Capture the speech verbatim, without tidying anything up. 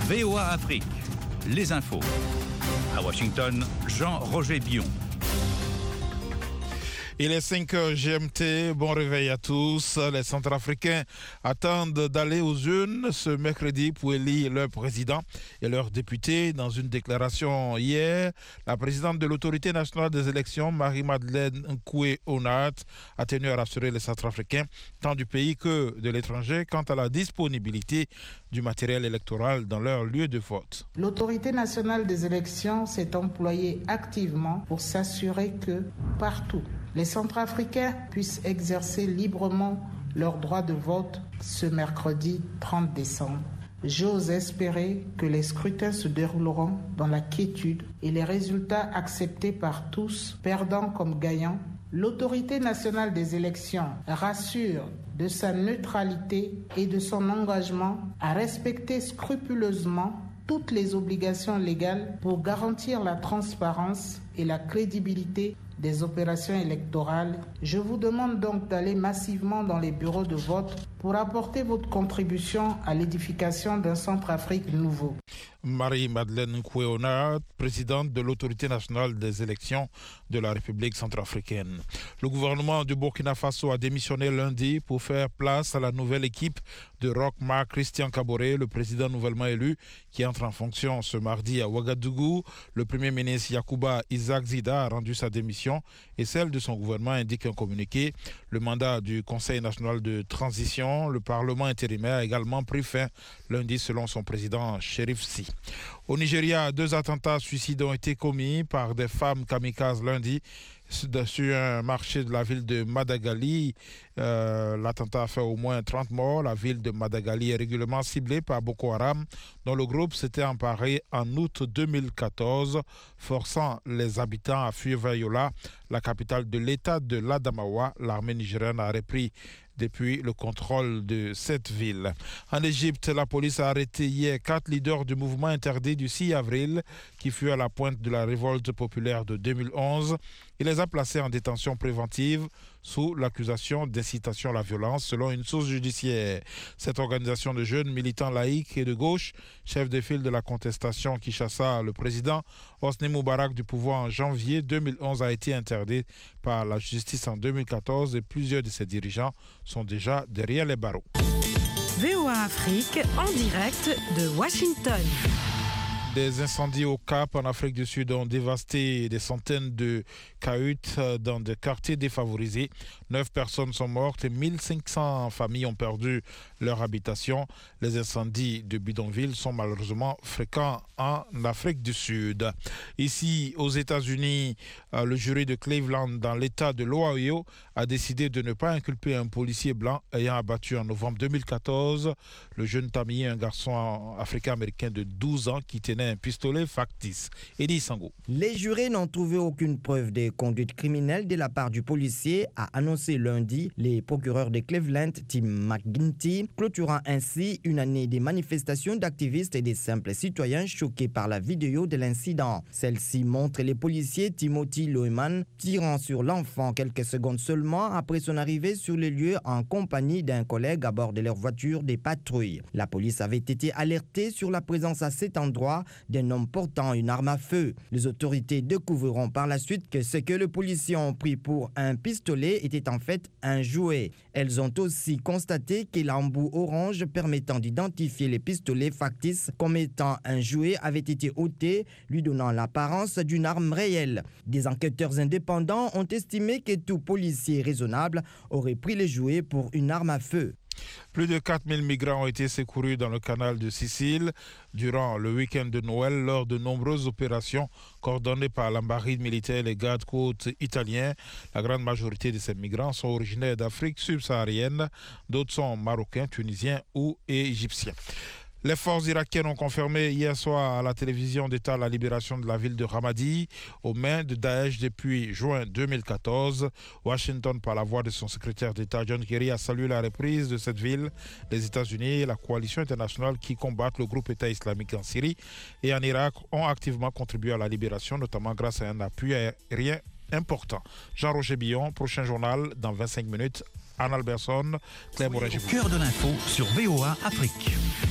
V O A Afrique, les infos. À Washington, Jean-Roger Bion. Il est cinq heures G M T, bon réveil à tous. Les Centrafricains attendent d'aller aux urnes ce mercredi pour élire leur président et leurs députés. Dans une déclaration hier, la présidente de l'autorité nationale des élections, Marie-Madeleine Nkoué-Onat, a tenu à rassurer les Centrafricains, tant du pays que de l'étranger, quant à la disponibilité du matériel électoral dans leur lieu de vote. L'autorité nationale des élections s'est employée activement pour s'assurer que, partout, les Centrafricains puissent exercer librement leur droit de vote ce mercredi trente décembre. J'ose espérer que les scrutins se dérouleront dans la quiétude et les résultats acceptés par tous, perdants comme gagnants. L'autorité nationale des élections rassure de sa neutralité et de son engagement à respecter scrupuleusement toutes les obligations légales pour garantir la transparence et la crédibilité des opérations électorales. Je vous demande donc d'aller massivement dans les bureaux de vote pour apporter votre contribution à l'édification d'un Centrafrique nouveau. Marie-Madeleine Nkoué-Onat, présidente de l'autorité nationale des élections de la République centrafricaine. Le gouvernement du Burkina Faso a démissionné lundi pour faire place à la nouvelle équipe de Roch Marc Christian Kaboré, le président nouvellement élu, qui entre en fonction ce mardi à Ouagadougou. Le premier ministre Yacouba Isaac Zida a rendu sa démission et celle de son gouvernement, indique un communiqué. Le mandat du Conseil national de transition, le Parlement intérimaire, a également pris fin lundi selon son président Chérif Si. Au Nigeria, deux attentats suicides ont été commis par des femmes kamikazes lundi sur un marché de la ville de Madagali. Euh, l'attentat a fait au moins trente morts. La ville de Madagali est régulièrement ciblée par Boko Haram, dont le groupe s'était emparé en août deux mille quatorze, forçant les habitants à fuir vers Yola, la capitale de l'état de l'Adamawa. L'armée nigérienne a repris depuis le contrôle de cette ville. En Égypte, la police a arrêté hier quatre leaders du mouvement interdit du six avril qui fut à la pointe de la révolte populaire de deux mille onze. Il les a placés en détention préventive sous l'accusation d'incitation à la violence, selon une source judiciaire. Cette organisation de jeunes militants laïcs et de gauche, chef de file de la contestation qui chassa le président Hosni Moubarak du pouvoir en janvier deux mille onze, a été interdite par la justice en deux mille quatorze et plusieurs de ses dirigeants sont déjà derrière les barreaux. V O A Afrique en direct de Washington. Des incendies au Cap, en Afrique du Sud, ont dévasté des centaines de cahutes dans des quartiers défavorisés. Neuf personnes sont mortes et mille cinq cents familles ont perdu leur habitation. Les incendies de bidonvilles sont malheureusement fréquents en Afrique du Sud. Ici, aux États-Unis, le jury de Cleveland, dans l'État de l'Ohio, a décidé de ne pas inculper un policier blanc ayant abattu en novembre deux mille quatorze le jeune Tammy, un garçon africain-américain de douze ans qui tenait un pistolet factice. Eddie Sango. Les jurés n'ont trouvé aucune preuve de conduite criminelle de la part du policier, a annoncé lundi les procureurs de Cleveland, Tim McGuinty, clôturant ainsi une année des manifestations d'activistes et des simples citoyens choqués par la vidéo de l'incident. Celle-ci montre les policiers Timothy Loeman tirant sur l'enfant quelques secondes seulement après son arrivée sur les lieux en compagnie d'un collègue à bord de leur voiture des patrouilles. La police avait été alertée sur la présence à cet endroit d'un homme portant une arme à feu. Les autorités découvriront par la suite que ce que les policiers ont pris pour un pistolet était en fait un jouet. Elles ont aussi constaté que l'embout orange permettant d'identifier les pistolets factices comme étant un jouet avait été ôté, lui donnant l'apparence d'une arme réelle. Des enquêteurs indépendants ont estimé que tout policier raisonnable aurait pris les jouets pour une arme à feu. Plus de quatre mille migrants ont été secourus dans le canal de Sicile durant le week-end de Noël lors de nombreuses opérations coordonnées par la marine militaire et les gardes-côtes italiens. La grande majorité de ces migrants sont originaires d'Afrique subsaharienne, d'autres sont marocains, tunisiens ou égyptiens. Les forces irakiennes ont confirmé hier soir à la télévision d'État la libération de la ville de Ramadi aux mains de Daesh depuis juin deux mille quatorze. Washington, par la voix de son secrétaire d'État John Kerry, a salué la reprise de cette ville. Les États-Unis et la coalition internationale qui combattent le groupe État islamique en Syrie et en Irak ont activement contribué à la libération, notamment grâce à un appui aérien important. Jean-Roger Billon, prochain journal dans vingt-cinq minutes. Anne Alberson, Claire Morin. Au cœur de l'info sur V O A Afrique.